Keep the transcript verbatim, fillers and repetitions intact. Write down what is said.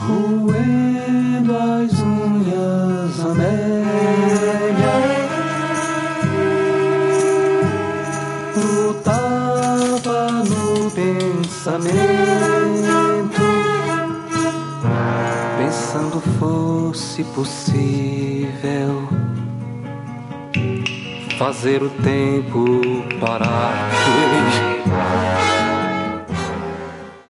roendo as unhas, Amélia lutava no pensamento, pensando fosse possível fazer o tempo parar.